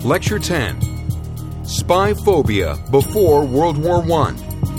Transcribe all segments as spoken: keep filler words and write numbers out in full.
Lecture ten. Spy Phobia Before World War One.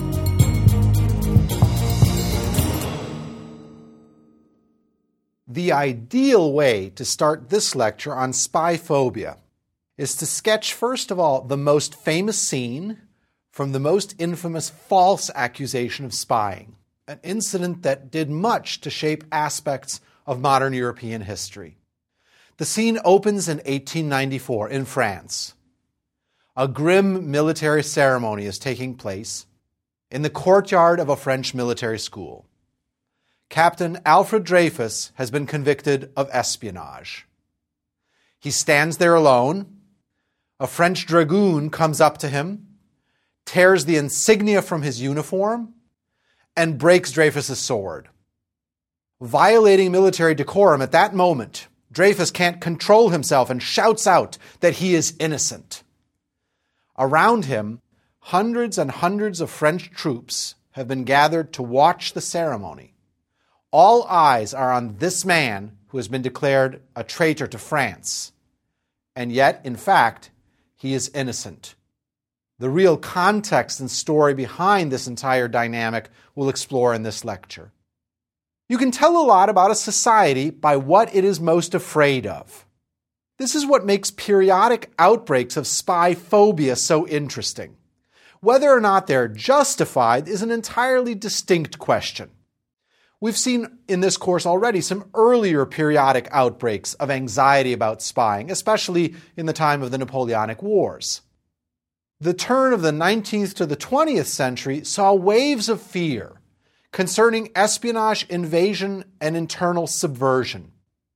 The ideal way to start this lecture on spy phobia is to sketch, first of all, the most famous scene from the most infamous false accusation of spying, an incident that did much to shape aspects of modern European history. The scene opens in eighteen ninety-four in France. A grim military ceremony is taking place in the courtyard of a French military school. Captain Alfred Dreyfus has been convicted of espionage. He stands there alone. A French dragoon comes up to him, tears the insignia from his uniform, and breaks Dreyfus's sword. Violating military decorum at that moment, Dreyfus can't control himself and shouts out that he is innocent. Around him, hundreds and hundreds of French troops have been gathered to watch the ceremony. All eyes are on this man who has been declared a traitor to France. And yet, in fact, he is innocent. The real context and story behind this entire dynamic we'll explore in this lecture. You can tell a lot about a society by what it is most afraid of. This is what makes periodic outbreaks of spy phobia so interesting. Whether or not they're justified is an entirely distinct question. We've seen in this course already some earlier periodic outbreaks of anxiety about spying, especially in the time of the Napoleonic Wars. The turn of the nineteenth to the twentieth century saw waves of fear concerning espionage, invasion, and internal subversion.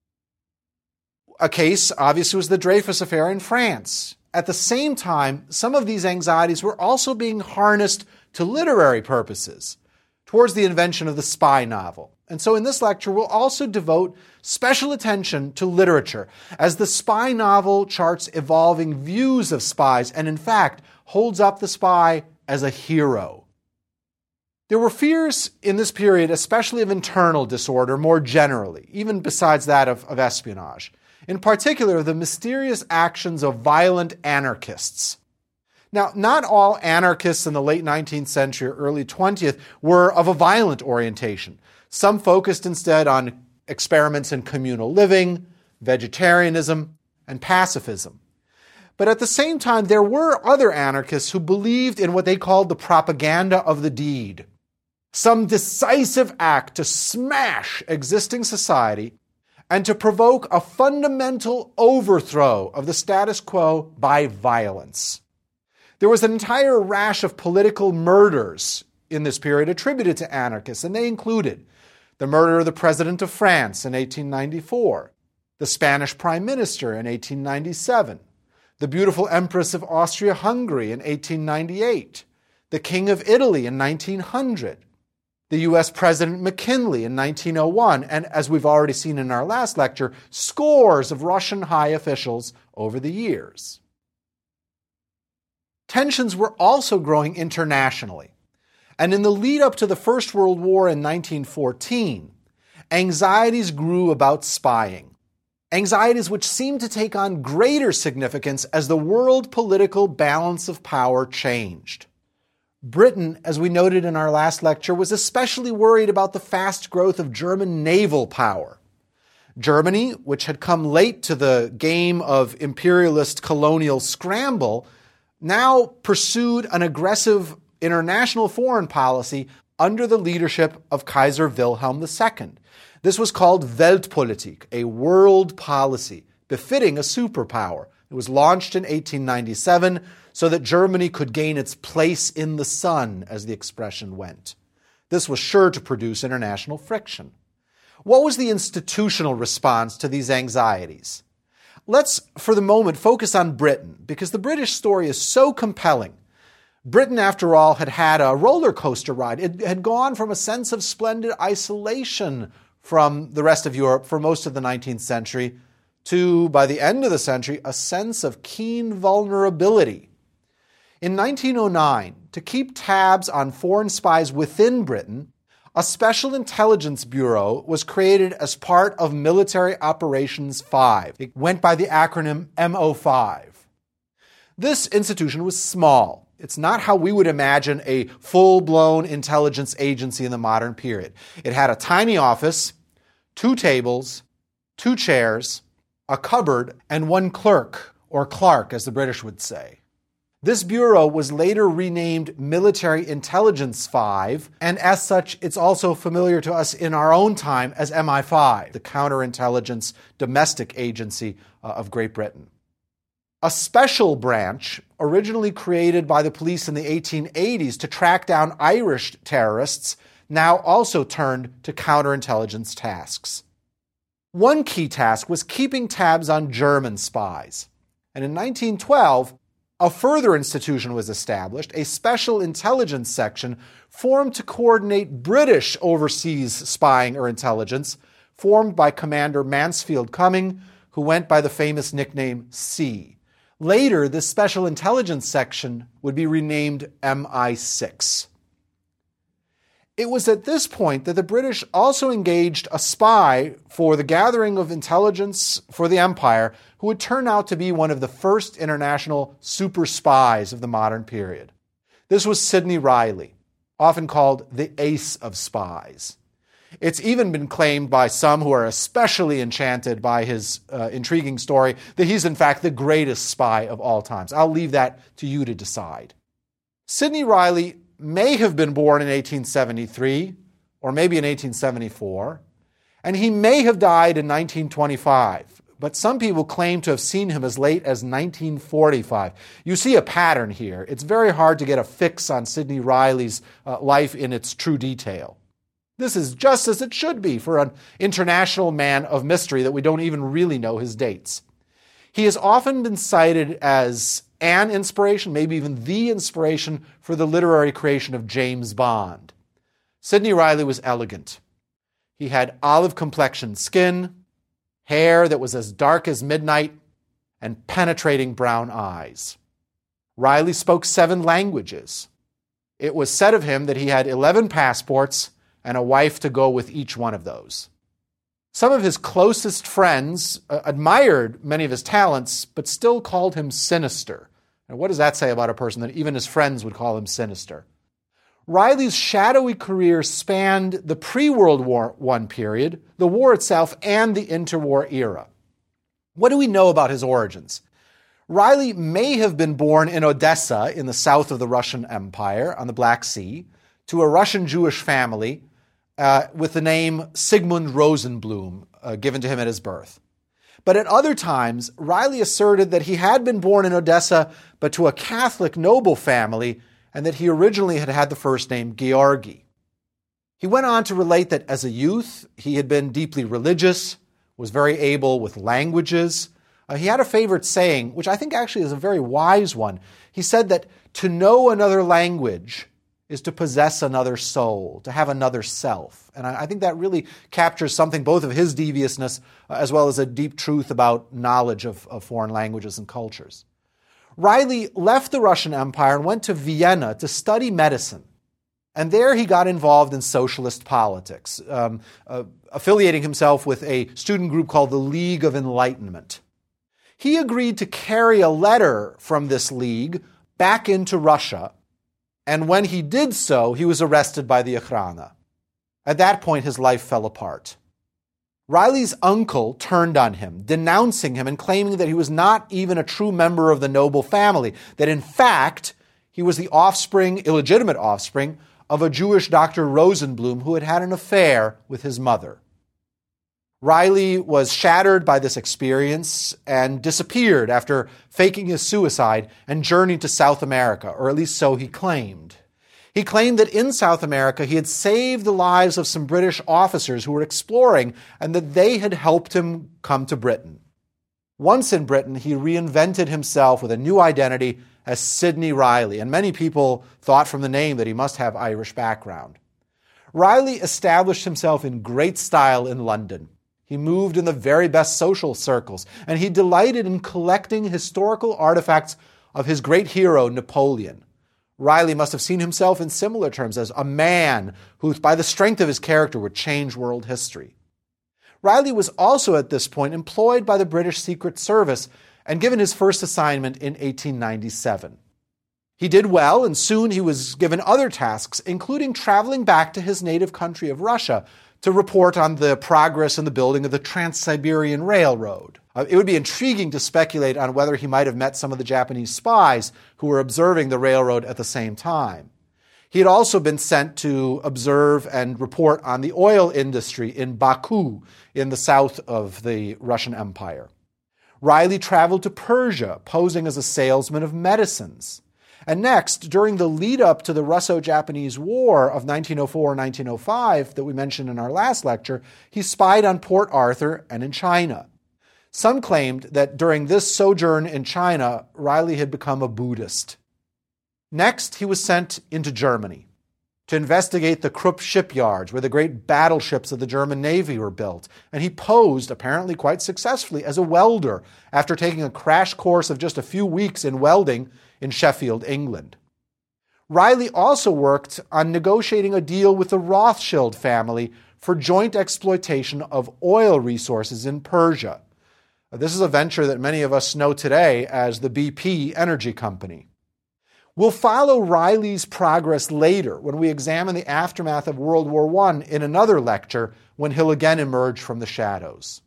A case, obviously, was the Dreyfus affair in France. At the same time, some of these anxieties were also being harnessed to literary purposes towards the invention of the spy novel. And so in this lecture, we'll also devote special attention to literature as the spy novel charts evolving views of spies and, in fact, holds up the spy as a hero. There were fears in this period, especially of internal disorder more generally, even besides that of, of espionage. In particular, the mysterious actions of violent anarchists. Now, not all anarchists in the late nineteenth century or early twentieth were of a violent orientation. Some focused instead on experiments in communal living, vegetarianism, and pacifism. But at the same time, there were other anarchists who believed in what they called the propaganda of the deed. Some decisive act to smash existing society and to provoke a fundamental overthrow of the status quo by violence. There was an entire rash of political murders in this period attributed to anarchists, and they included the murder of the President of France in eighteen ninety-four, the Spanish Prime Minister in eighteen ninety-seven, the beautiful Empress of Austria-Hungary in eighteen ninety-eight, the King of Italy in nineteen hundred, the U S President McKinley in nineteen oh one, and as we've already seen in our last lecture, scores of Russian high officials over the years. Tensions were also growing internationally, and in the lead up to the First World War in nineteen fourteen, anxieties grew about spying. Anxieties which seemed to take on greater significance as the world political balance of power changed. Britain, as we noted in our last lecture, was especially worried about the fast growth of German naval power. Germany, which had come late to the game of imperialist colonial scramble, now pursued an aggressive international foreign policy under the leadership of Kaiser Wilhelm the Second. This was called Weltpolitik, a world policy, befitting a superpower. It was launched in eighteen ninety-seven so that Germany could gain its place in the sun, as the expression went. This was sure to produce international friction. What was the institutional response to these anxieties? Let's, for the moment, focus on Britain, because the British story is so compelling. Britain, after all, had had a roller coaster ride. It had gone from a sense of splendid isolation from the rest of Europe for most of the nineteenth century to, by the end of the century, a sense of keen vulnerability. In nineteen oh nine, to keep tabs on foreign spies within Britain, a special intelligence bureau was created as part of Military Operations five. It went by the acronym M O five. This institution was small. It's not how we would imagine a full-blown intelligence agency in the modern period. It had a tiny office, two tables, two chairs, a cupboard, and one clerk, or clerk as the British would say. This bureau was later renamed Military Intelligence five, and as such, it's also familiar to us in our own time as M I five, the counterintelligence domestic agency uh, of Great Britain. A special branch, originally created by the police in the eighteen eighties to track down Irish terrorists, now also turned to counterintelligence tasks. One key task was keeping tabs on German spies. And in nineteen twelve, a further institution was established, a special intelligence section formed to coordinate British overseas spying or intelligence, formed by Commander Mansfield Cumming, who went by the famous nickname C. Later, this special intelligence section would be renamed M I six. It was at this point that the British also engaged a spy for the gathering of intelligence for the empire, who would turn out to be one of the first international super spies of the modern period. This was Sidney Riley, often called the ace of spies. It's even been claimed by some who are especially enchanted by his uh, intriguing story that he's in fact the greatest spy of all times. I'll leave that to you to decide. Sidney Riley may have been born in eighteen seventy-three, or maybe in eighteen seventy-four, and he may have died in nineteen twenty-five, but some people claim to have seen him as late as nineteen forty-five. You see a pattern here. It's very hard to get a fix on Sidney Riley's uh, life in its true detail. This is just as it should be for an international man of mystery that we don't even really know his dates. He has often been cited as an inspiration, maybe even the inspiration, for the literary creation of James Bond. Sidney Riley was elegant. He had olive-complexioned skin, hair that was as dark as midnight, and penetrating brown eyes. Riley spoke seven languages. It was said of him that he had eleven passports and a wife to go with each one of those. Some of his closest friends uh, admired many of his talents, but still called him sinister. Now, what does that say about a person that even his friends would call him sinister? Riley's shadowy career spanned the pre-World War One period, the war itself, and the interwar era. What do we know about his origins? Riley may have been born in Odessa in the south of the Russian Empire on the Black Sea to a Russian Jewish family uh, with the name Sigmund Rosenblum uh, given to him at his birth. But at other times, Riley asserted that he had been born in Odessa, but to a Catholic noble family, and that he originally had had the first name Georgi. He went on to relate that as a youth, he had been deeply religious, was very able with languages. Uh, he had a favorite saying, which I think actually is a very wise one. He said that to know another language is to possess another soul, to have another self. And I, I think that really captures something both of his deviousness uh, as well as a deep truth about knowledge of, of foreign languages and cultures. Riley left the Russian Empire and went to Vienna to study medicine. And there he got involved in socialist politics, um, uh, affiliating himself with a student group called the League of Enlightenment. He agreed to carry a letter from this league back into Russia, and when he did so, he was arrested by the Okhrana. At that point, his life fell apart. Riley's uncle turned on him, denouncing him and claiming that he was not even a true member of the noble family, that in fact, he was the offspring, illegitimate offspring, of a Jewish Doctor Rosenblum who had had an affair with his mother. Riley was shattered by this experience and disappeared after faking his suicide and journeyed to South America, or at least so he claimed. He claimed that in South America he had saved the lives of some British officers who were exploring and that they had helped him come to Britain. Once in Britain, he reinvented himself with a new identity as Sidney Riley, and many people thought from the name that he must have Irish background. Riley established himself in great style in London. He moved in the very best social circles, and he delighted in collecting historical artifacts of his great hero, Napoleon. Riley must have seen himself in similar terms as a man who, by the strength of his character, would change world history. Riley was also at this point employed by the British Secret Service and given his first assignment in eighteen ninety-seven. He did well, and soon he was given other tasks, including traveling back to his native country of Russia to report on the progress in the building of the Trans-Siberian Railroad. Uh, it would be intriguing to speculate on whether he might have met some of the Japanese spies who were observing the railroad at the same time. He had also been sent to observe and report on the oil industry in Baku, in the south of the Russian Empire. Riley traveled to Persia, posing as a salesman of medicines. And next, during the lead-up to the Russo-Japanese War of nineteen oh four to nineteen oh five that we mentioned in our last lecture, he spied on Port Arthur and in China. Some claimed that during this sojourn in China, Riley had become a Buddhist. Next, he was sent into Germany to investigate the Krupp shipyards where the great battleships of the German Navy were built, and he posed, apparently quite successfully, as a welder after taking a crash course of just a few weeks in welding in Sheffield, England. Riley also worked on negotiating a deal with the Rothschild family for joint exploitation of oil resources in Persia. This is a venture that many of us know today as the B P Energy Company. We'll follow Riley's progress later when we examine the aftermath of World War One in another lecture when he'll again emerge from the shadows.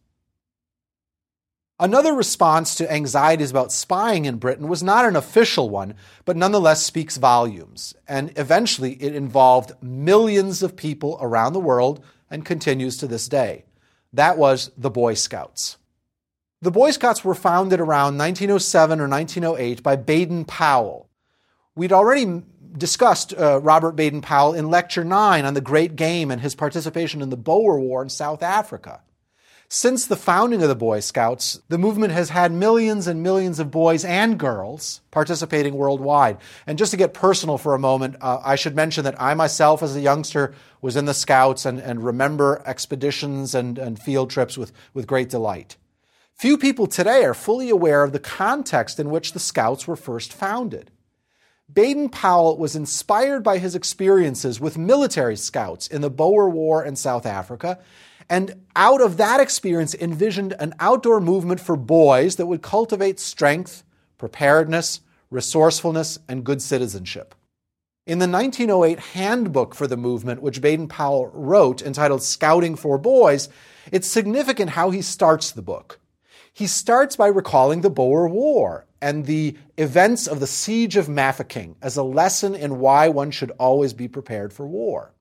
Another response to anxieties about spying in Britain was not an official one, but nonetheless speaks volumes. And eventually it involved millions of people around the world and continues to this day. That was the Boy Scouts. The Boy Scouts were founded around nineteen oh seven or nineteen oh eight by Baden-Powell. We'd already discussed uh, Robert Baden-Powell in Lecture nine on the Great Game and his participation in the Boer War in South Africa. Since the founding of the Boy Scouts, the movement has had millions and millions of boys and girls participating worldwide. And just to get personal for a moment, uh, I should mention that I myself as a youngster was in the Scouts and, and remember expeditions and, and field trips with, with great delight. Few people today are fully aware of the context in which the Scouts were first founded. Baden-Powell was inspired by his experiences with military scouts in the Boer War in South Africa, and out of that experience envisioned an outdoor movement for boys that would cultivate strength, preparedness, resourcefulness, and good citizenship. In the nineteen oh eight handbook for the movement, which Baden-Powell wrote, entitled Scouting for Boys, it's significant how he starts the book. He starts by recalling the Boer War and the events of the Siege of Mafeking as a lesson in why one should always be prepared for war.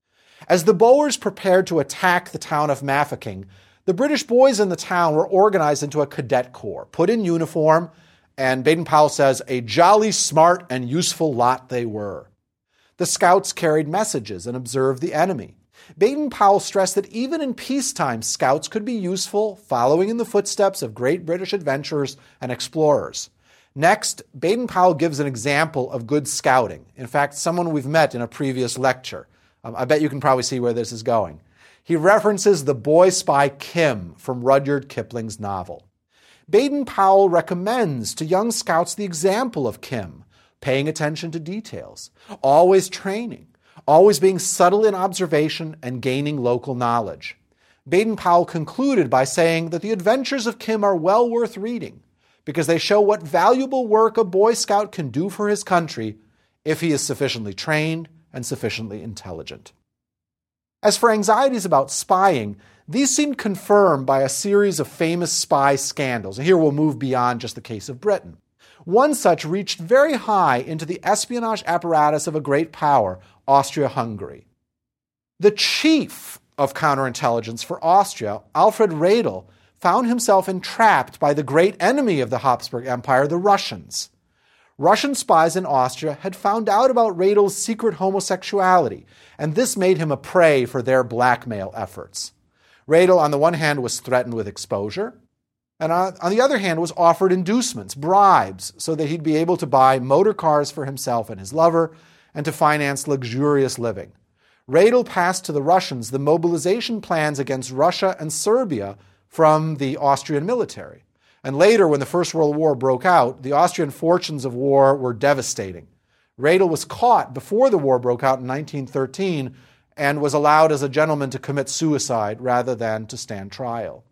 As the Boers prepared to attack the town of Mafeking, the British boys in the town were organized into a cadet corps, put in uniform, and Baden-Powell says, a jolly, smart, and useful lot they were. The scouts carried messages and observed the enemy. Baden-Powell stressed that even in peacetime, scouts could be useful, following in the footsteps of great British adventurers and explorers. Next, Baden-Powell gives an example of good scouting. In fact, someone we've met in a previous lecture. Um, I bet you can probably see where this is going. He references the boy spy Kim from Rudyard Kipling's novel. Baden-Powell recommends to young scouts the example of Kim, paying attention to details, always training, always being subtle in observation and gaining local knowledge. Baden-Powell concluded by saying that the adventures of Kim are well worth reading because they show what valuable work a Boy Scout can do for his country if he is sufficiently trained and sufficiently intelligent. As for anxieties about spying, these seemed confirmed by a series of famous spy scandals. And here we'll move beyond just the case of Britain. One such reached very high into the espionage apparatus of a great power, Austria-Hungary. The chief of counterintelligence for Austria, Alfred Radel, found himself entrapped by the great enemy of the Habsburg Empire, the Russians. Russian spies in Austria had found out about Radel's secret homosexuality, and this made him a prey for their blackmail efforts. Radel, on the one hand, was threatened with exposure, and on the other hand was offered inducements, bribes, so that he'd be able to buy motor cars for himself and his lover and to finance luxurious living. Radel passed to the Russians the mobilization plans against Russia and Serbia from the Austrian military. And later, when the First World War broke out, the Austrian fortunes of war were devastating. Radel was caught before the war broke out in nineteen thirteen and was allowed as a gentleman to commit suicide rather than to stand trial.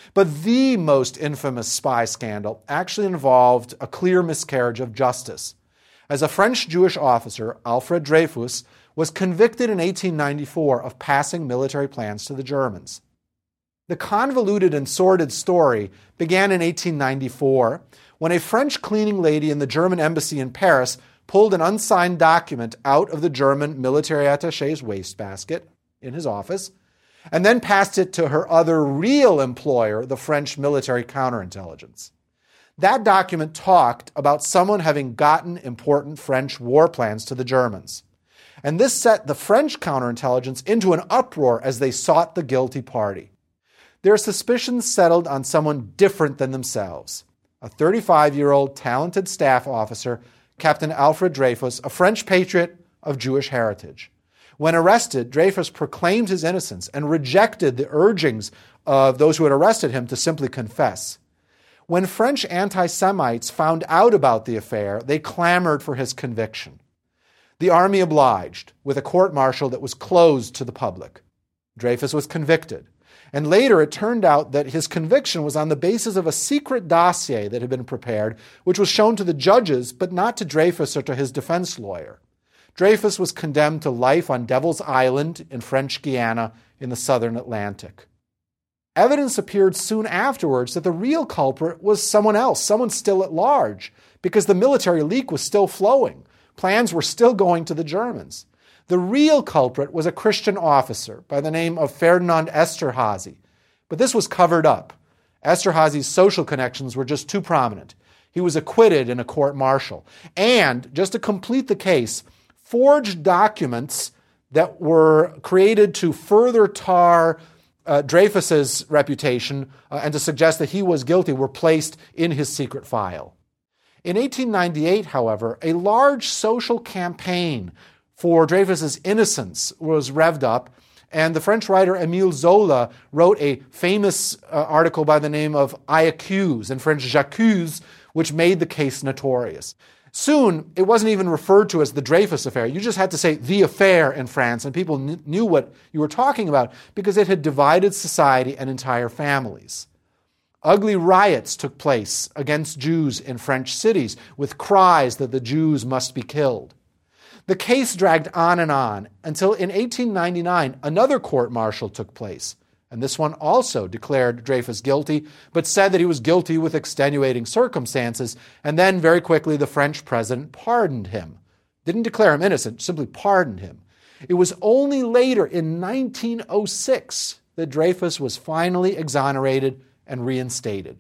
But the most infamous spy scandal actually involved a clear miscarriage of justice, as a French Jewish officer, Alfred Dreyfus, was convicted in eighteen ninety-four of passing military plans to the Germans. The convoluted and sordid story began in eighteen ninety-four when a French cleaning lady in the German embassy in Paris pulled an unsigned document out of the German military attaché's wastebasket in his office and then passed it to her other real employer, the French military counterintelligence. That document talked about someone having gotten important French war plans to the Germans. And this set the French counterintelligence into an uproar as they sought the guilty party. Their suspicions settled on someone different than themselves, a thirty-five-year-old talented staff officer, Captain Alfred Dreyfus, a French patriot of Jewish heritage. When arrested, Dreyfus proclaimed his innocence and rejected the urgings of those who had arrested him to simply confess. When French anti-Semites found out about the affair, they clamored for his conviction. The army obliged, with a court-martial that was closed to the public. Dreyfus was convicted, and later it turned out that his conviction was on the basis of a secret dossier that had been prepared, which was shown to the judges, but not to Dreyfus or to his defense lawyer. Dreyfus was condemned to life on Devil's Island in French Guiana in the southern Atlantic. Evidence appeared soon afterwards that the real culprit was someone else, someone still at large, because the military leak was still flowing. Plans were still going to the Germans. The real culprit was a Christian officer by the name of Ferdinand Esterhazy, but this was covered up. Esterhazy's social connections were just too prominent. He was acquitted in a court-martial. And, just to complete the case, forged documents that were created to further tar uh, Dreyfus's reputation uh, and to suggest that he was guilty were placed in his secret file. In eighteen ninety-eight, however, a large social campaign for Dreyfus's innocence was revved up, and the French writer Émile Zola wrote a famous uh, article by the name of I Accuse, in French J'accuse, which made the case notorious. Soon, it wasn't even referred to as the Dreyfus affair. You just had to say the affair in France, and people kn- knew what you were talking about because it had divided society and entire families. Ugly riots took place against Jews in French cities with cries that the Jews must be killed. The case dragged on and on until in eighteen ninety-nine, another court-martial took place, and this one also declared Dreyfus guilty, but said that he was guilty with extenuating circumstances, and then very quickly the French president pardoned him. Didn't declare him innocent, simply pardoned him. It was only later, in nineteen oh six, that Dreyfus was finally exonerated and reinstated.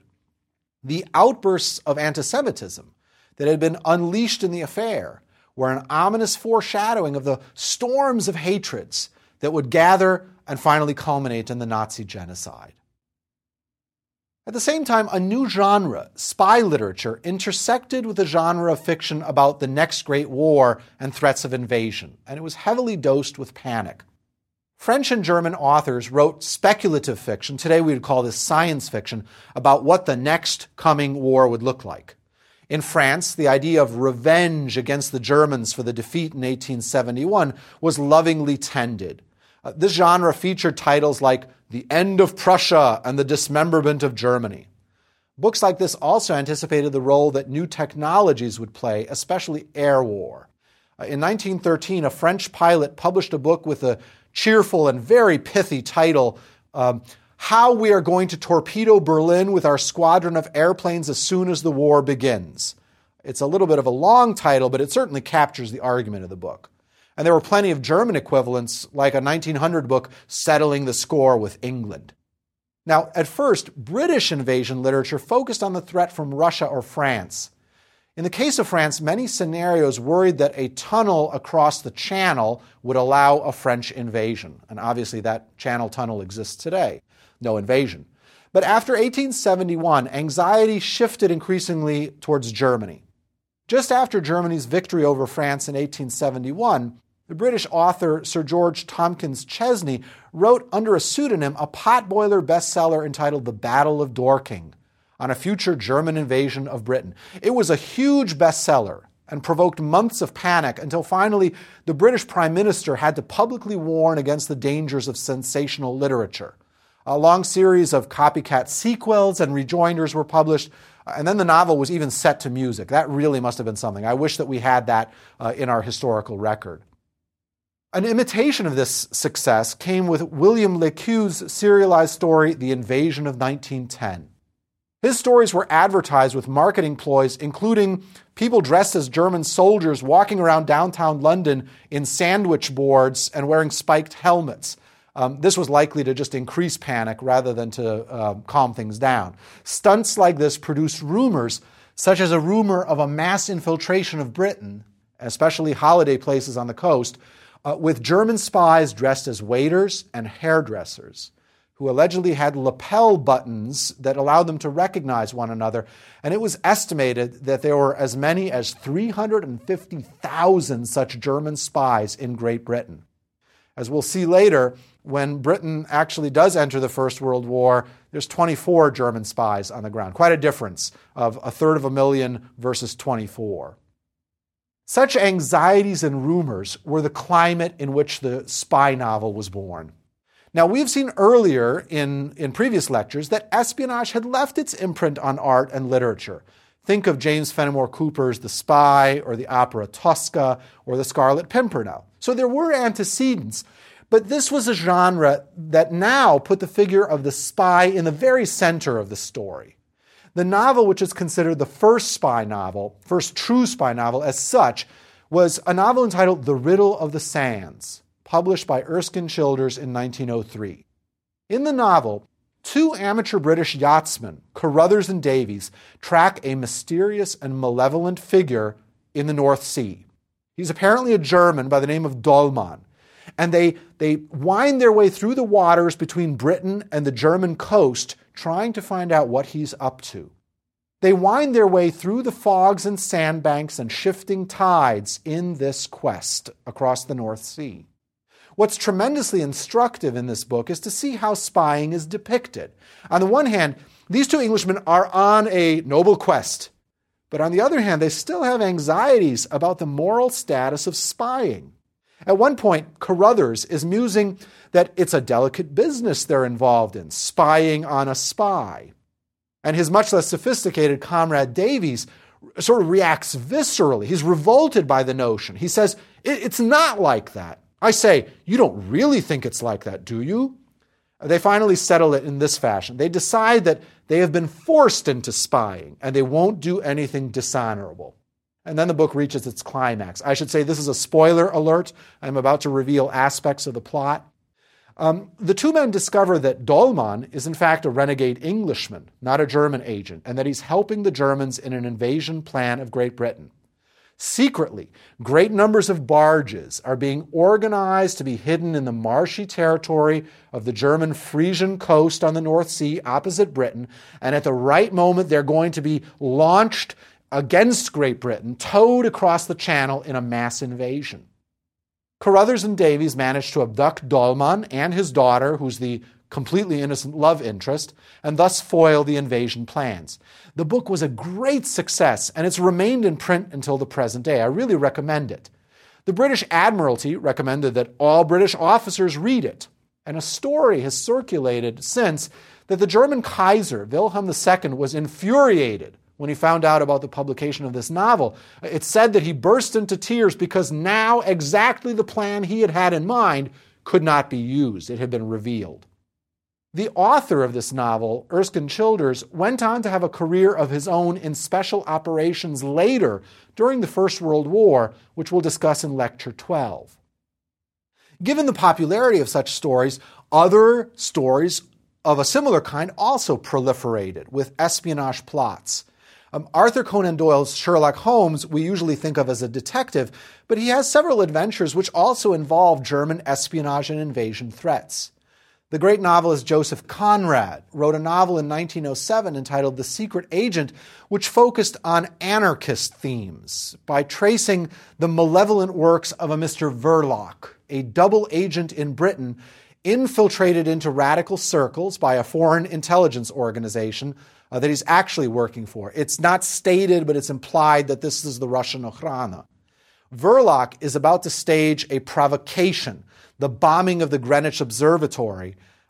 The outbursts of anti-Semitism that had been unleashed in the affair were an ominous foreshadowing of the storms of hatreds that would gather and finally culminate in the Nazi genocide. At the same time, a new genre, spy literature, intersected with the genre of fiction about the next great war and threats of invasion, and it was heavily dosed with panic. French and German authors wrote speculative fiction, today we would call this science fiction, about what the next coming war would look like. In France, the idea of revenge against the Germans for the defeat in eighteen seventy-one was lovingly tended. Uh, this genre featured titles like The End of Prussia and The Dismemberment of Germany. Books like this also anticipated the role that new technologies would play, especially air war. Uh, in nineteen thirteen, a French pilot published a book with a cheerful and very pithy title, um, How We Are Going to Torpedo Berlin with Our Squadron of Airplanes as Soon as the War Begins. It's a little bit of a long title, but it certainly captures the argument of the book. And there were plenty of German equivalents, like a nineteen hundred book, Settling the Score with England. Now, at first, British invasion literature focused on the threat from Russia or France. In the case of France, many scenarios worried that a tunnel across the Channel would allow a French invasion. And obviously that Channel tunnel exists today. No invasion. But after eighteen seventy-one, anxiety shifted increasingly towards Germany. Just after Germany's victory over France in eighteen seventy-one, the British author Sir George Tompkins Chesney wrote under a pseudonym a potboiler bestseller entitled The Battle of Dorking, on a future German invasion of Britain. It was a huge bestseller and provoked months of panic until finally the British Prime Minister had to publicly warn against the dangers of sensational literature. A long series of copycat sequels and rejoinders were published, and then the novel was even set to music. That really must have been something. I wish that we had that uh, in our historical record. An imitation of this success came with William Le Queux's serialized story, The Invasion of nineteen ten. His stories were advertised with marketing ploys, including people dressed as German soldiers walking around downtown London in sandwich boards and wearing spiked helmets. Um, this was likely to just increase panic rather than to uh, calm things down. Stunts like this produced rumors, such as a rumor of a mass infiltration of Britain, especially holiday places on the coast, uh, with German spies dressed as waiters and hairdressers, who allegedly had lapel buttons that allowed them to recognize one another. And it was estimated that there were as many as three hundred fifty thousand such German spies in Great Britain. As we'll see later, when Britain actually does enter the First World War, there's twenty-four German spies on the ground. Quite a difference of a third of a million versus twenty-four. Such anxieties and rumors were the climate in which the spy novel was born. Now, we've seen earlier in, in previous lectures that espionage had left its imprint on art and literature. Think of James Fenimore Cooper's The Spy, or the opera Tosca, or The Scarlet Pimpernel. So there were antecedents, but this was a genre that now put the figure of the spy in the very center of the story. The novel, which is considered the first spy novel, first true spy novel as such, was a novel entitled The Riddle of the Sands, published by Erskine Childers in nineteen oh three. In the novel, two amateur British yachtsmen, Carruthers and Davies, track a mysterious and malevolent figure in the North Sea. He's apparently a German by the name of Dollmann, and they, they wind their way through the waters between Britain and the German coast, trying to find out what he's up to. They wind their way through the fogs and sandbanks and shifting tides in this quest across the North Sea. What's tremendously instructive in this book is to see how spying is depicted. On the one hand, these two Englishmen are on a noble quest, but on the other hand, they still have anxieties about the moral status of spying. At one point, Carruthers is musing that it's a delicate business they're involved in, spying on a spy. And his much less sophisticated comrade Davies sort of reacts viscerally. He's revolted by the notion. He says, it's not like that. I say, you don't really think it's like that, do you? They finally settle it in this fashion. They decide that they have been forced into spying and they won't do anything dishonorable. And then the book reaches its climax. I should say this is a spoiler alert. I'm about to reveal aspects of the plot. Um, the two men discover that Dollmann is in fact a renegade Englishman, not a German agent, and that he's helping the Germans in an invasion plan of Great Britain. Secretly, great numbers of barges are being organized to be hidden in the marshy territory of the German Frisian coast on the North Sea opposite Britain, and at the right moment they're going to be launched against Great Britain, towed across the channel in a mass invasion. Carruthers and Davies manage to abduct Dollmann and his daughter, who's the completely innocent love interest, and thus foil the invasion plans. The book was a great success, and it's remained in print until the present day. I really recommend it. The British Admiralty recommended that all British officers read it, and a story has circulated since that the German Kaiser, Wilhelm the Second, was infuriated when he found out about the publication of this novel. It's said that he burst into tears because now exactly the plan he had had in mind could not be used. It had been revealed. The author of this novel, Erskine Childers, went on to have a career of his own in special operations later during the First World War, which we'll discuss in Lecture twelve. Given the popularity of such stories, other stories of a similar kind also proliferated with espionage plots. Um, Arthur Conan Doyle's Sherlock Holmes we usually think of as a detective, but he has several adventures which also involve German espionage and invasion threats. The great novelist Joseph Conrad wrote a novel in nineteen oh seven entitled The Secret Agent, which focused on anarchist themes by tracing the malevolent works of a Mister Verloc, a double agent in Britain infiltrated into radical circles by a foreign intelligence organization uh, that he's actually working for. It's not stated, but it's implied that this is the Russian Okhrana. Verloc is about to stage a provocation, the bombing of the Greenwich Observatory,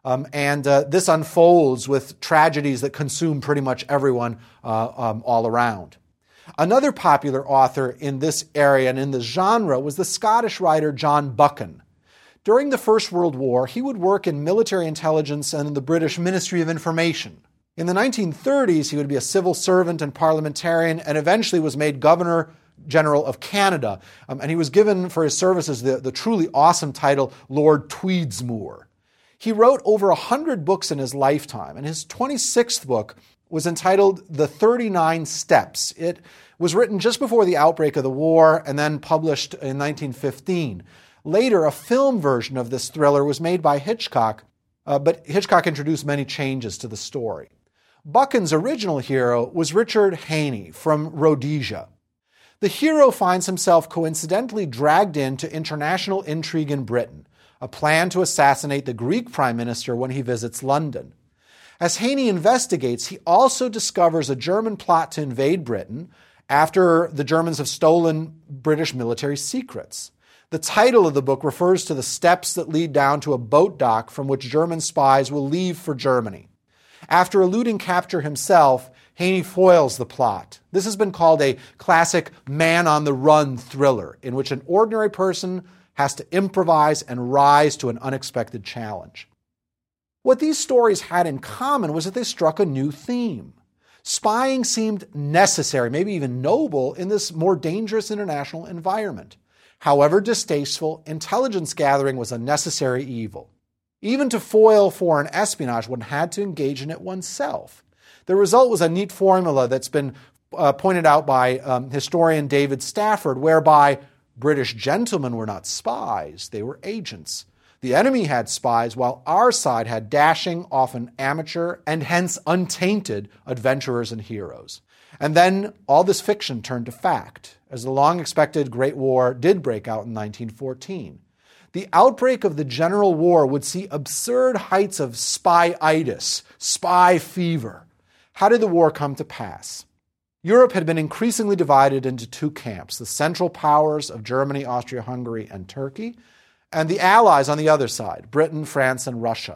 Um, and uh, this unfolds with tragedies that consume pretty much everyone uh, um, all around. Another popular author in this area and in this genre was the Scottish writer John Buchan. During the First World War, he would work in military intelligence and in the British Ministry of Information. In the nineteen thirties, he would be a civil servant and parliamentarian, and eventually was made Governor General of Canada. Um, and he was given for his services the, the truly awesome title Lord Tweedsmoor. He wrote over one hundred books in his lifetime, and his twenty-sixth book was entitled The thirty-nine Steps. It was written just before the outbreak of the war and then published in nineteen fifteen. Later, a film version of this thriller was made by Hitchcock, uh, but Hitchcock introduced many changes to the story. Buchan's original hero was Richard Haney from Rhodesia. The hero finds himself coincidentally dragged into international intrigue in Britain, a plan to assassinate the Greek prime minister when he visits London. As Haney investigates, he also discovers a German plot to invade Britain after the Germans have stolen British military secrets. The title of the book refers to the steps that lead down to a boat dock from which German spies will leave for Germany. After eluding capture himself, Haney foils the plot. This has been called a classic man-on-the-run thriller, in which an ordinary person has to improvise and rise to an unexpected challenge. What these stories had in common was that they struck a new theme. Spying seemed necessary, maybe even noble, in this more dangerous international environment. However distasteful, intelligence gathering was a necessary evil. Even to foil foreign espionage, one had to engage in it oneself. The result was a neat formula that's been uh, pointed out by um, historian David Stafford, whereby British gentlemen were not spies, they were agents. The enemy had spies, while our side had dashing, often amateur, and hence untainted adventurers and heroes. And then all this fiction turned to fact, as the long-expected Great War did break out in nineteen fourteen. The outbreak of the General War would see absurd heights of spy-itis, spy fever. How did the war come to pass? Europe had been increasingly divided into two camps, the Central Powers of Germany, Austria-Hungary, and Turkey, and the Allies on the other side, Britain, France, and Russia.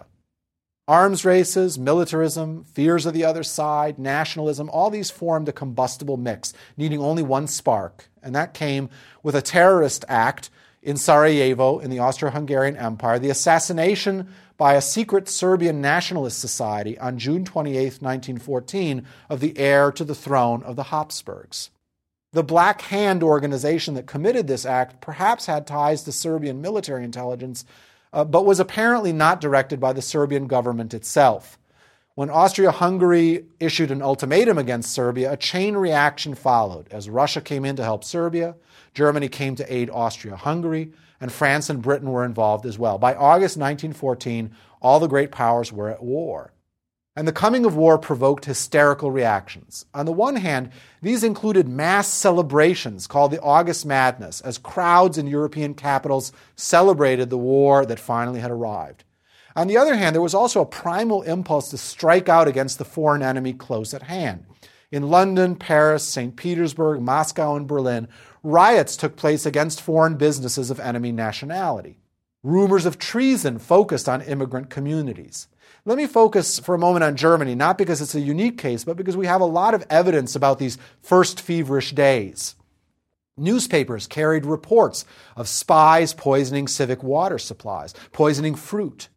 Arms races, militarism, fears of the other side, nationalism, all these formed a combustible mix, needing only one spark, and that came with a terrorist act in Sarajevo in the Austro-Hungarian Empire, the assassination by a secret Serbian nationalist society on June twenty-eighth, nineteen fourteen, of the heir to the throne of the Habsburgs. The Black Hand organization that committed this act perhaps had ties to Serbian military intelligence, uh, but was apparently not directed by the Serbian government itself. When Austria-Hungary issued an ultimatum against Serbia, a chain reaction followed as Russia came in to help Serbia, Germany came to aid Austria-Hungary, and France and Britain were involved as well. By August nineteen fourteen, all the great powers were at war. And the coming of war provoked hysterical reactions. On the one hand, these included mass celebrations called the August Madness, as crowds in European capitals celebrated the war that finally had arrived. On the other hand, there was also a primal impulse to strike out against the foreign enemy close at hand. In London, Paris, Saint Petersburg, Moscow, and Berlin, riots took place against foreign businesses of enemy nationality. Rumors of treason focused on immigrant communities. Let me focus for a moment on Germany, not because it's a unique case, but because we have a lot of evidence about these first feverish days. Newspapers carried reports of spies poisoning civic water supplies, poisoning fruit.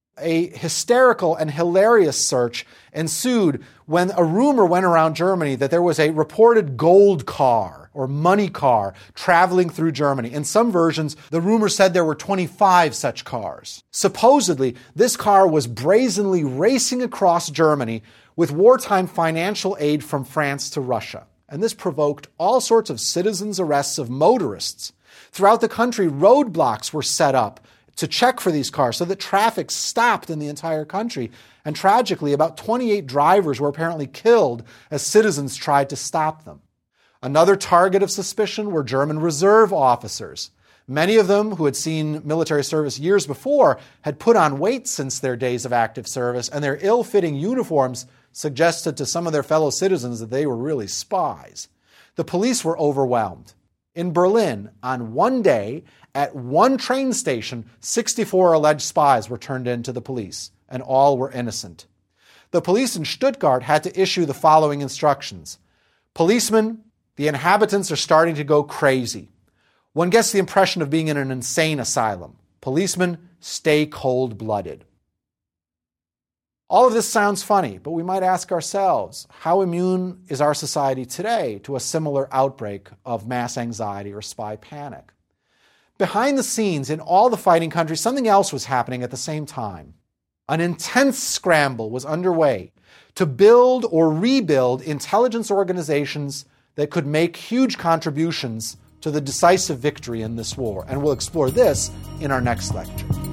A hysterical and hilarious search ensued when a rumor went around Germany that there was a reported gold car or money car traveling through Germany. In some versions, the rumor said there were twenty-five such cars. Supposedly, this car was brazenly racing across Germany with wartime financial aid from France to Russia. And this provoked all sorts of citizens' arrests of motorists. Throughout the country, roadblocks were set up to check for these cars so that traffic stopped in the entire country. And tragically, about twenty-eight drivers were apparently killed as citizens tried to stop them. Another target of suspicion were German reserve officers. Many of them, who had seen military service years before, had put on weight since their days of active service, and their ill-fitting uniforms suggested to some of their fellow citizens that they were really spies. The police were overwhelmed. In Berlin, on one day, at one train station, sixty-four alleged spies were turned in to the police. and all were innocent. The police in Stuttgart had to issue the following instructions. Policemen, the inhabitants are starting to go crazy. One gets the impression of being in an insane asylum. Policemen, stay cold-blooded. All of this sounds funny, but we might ask ourselves, how immune is our society today to a similar outbreak of mass anxiety or spy panic? Behind the scenes, in all the fighting countries, something else was happening at the same time. An intense scramble was underway to build or rebuild intelligence organizations that could make huge contributions to the decisive victory in this war. And we'll explore this in our next lecture.